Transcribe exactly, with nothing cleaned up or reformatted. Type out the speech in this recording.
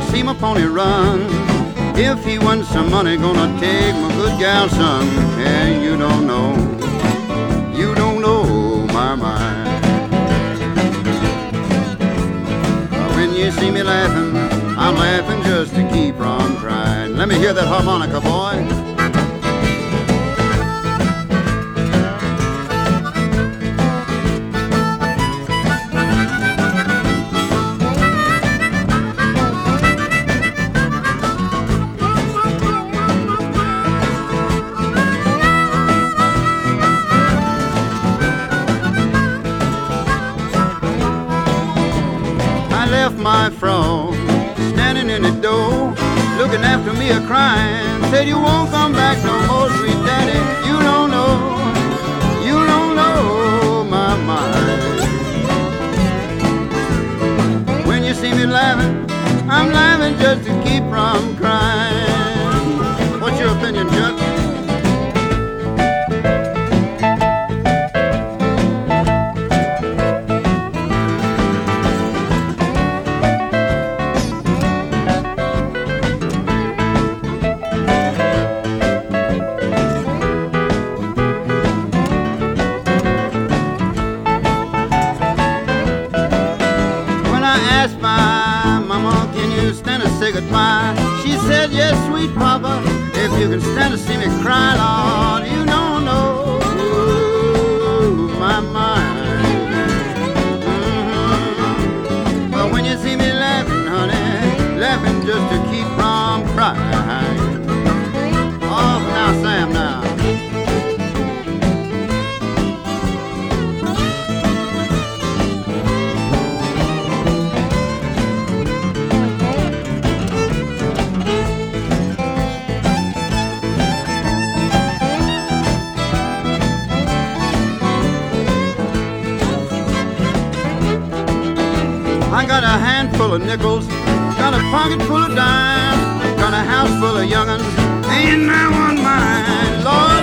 see my pony run. If he wants some money, gonna take my good gal son. And you don't know, you don't know my mind. When you see me laughing, I'm laughing just to keep from crying. Let me hear that harmonica, boy. My frog standing in the door, looking after me a crying. Said you won't come back no more, sweet daddy. You don't know, you don't know my mind. When you see me laughing, I'm laughing just to keep from crying. What's your opinion, Chuck? Goodbye. She said, yes, sweet papa, if you can stand to see me cry, Lord, you don't know my mind. Mm-hmm. But when you see me laughing, honey, laughing just to keep from crying. Oh, now, Sam, now. I got a handful of nickels, got a pocket full of dimes, got a house full of young'uns, ain't that one mine, Lord?